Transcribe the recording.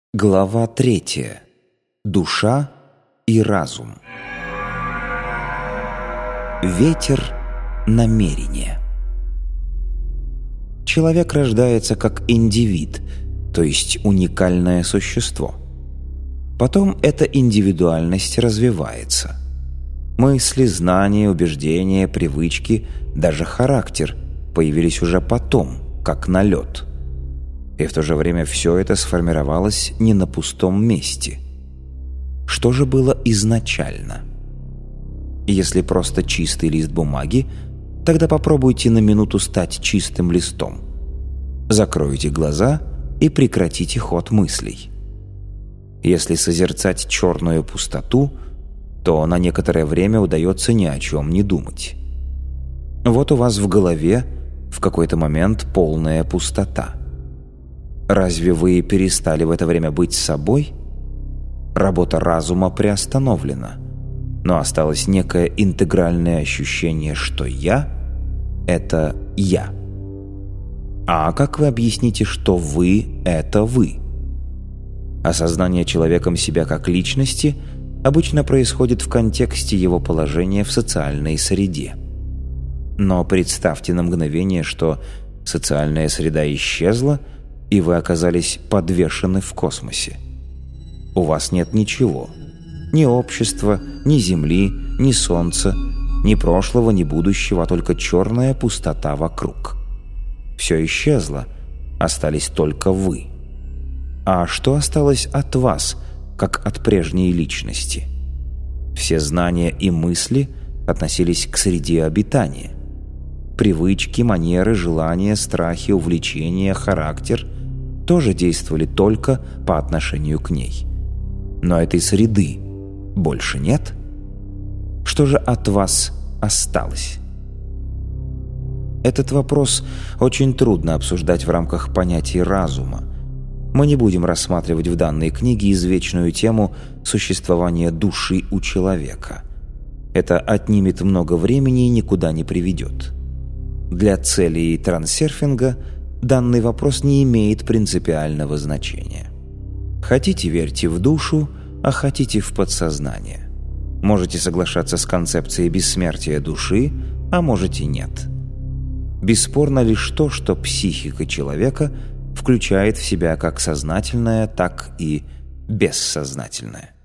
Глава 3. Душа и разум. Ветер намерения. Человек рождается как индивид, то есть уникальное существо. Потом эта индивидуальность развивается. Мысли, знания, убеждения, привычки, даже характер появились уже потом, как налет. И в то же время все это сформировалось не на пустом месте. Что же было изначально? Если просто чистый лист бумаги, тогда попробуйте на минуту стать чистым листом. Закройте глаза и прекратите ход мыслей. Если созерцать черную пустоту, то на некоторое время удается ни о чем не думать. Вот у вас в голове в какой-то момент полная пустота. Разве вы перестали в это время быть собой? Работа разума приостановлена, но осталось некое интегральное ощущение, что «я» — это «я». А как вы объясните, что «вы» — это «вы»? Осознание человеком себя как личности обычно происходит в контексте его положения в социальной среде. Но представьте на мгновение, что социальная среда исчезла, и вы оказались подвешены в космосе. У вас нет ничего. Ни общества, ни земли, ни солнца, ни прошлого, ни будущего, а только черная пустота вокруг. Все исчезло, остались только вы. А что осталось от вас, как от прежней личности? Все знания и мысли относились к среде обитания. Привычки, манеры, желания, страхи, увлечения, характер тоже действовали только по отношению к ней. Но этой среды больше нет? Что же от вас осталось? Этот вопрос очень трудно обсуждать в рамках понятий разума. Мы не будем рассматривать в данной книге извечную тему существования души у человека. Это отнимет много времени и никуда не приведет. Для целей трансерфинга данный вопрос не имеет принципиального значения. Хотите — верьте в душу, а хотите — в подсознание. Можете соглашаться с концепцией бессмертия души, а можете — нет. Бесспорно лишь то, что психика человека включает в себя как сознательное, так и бессознательное.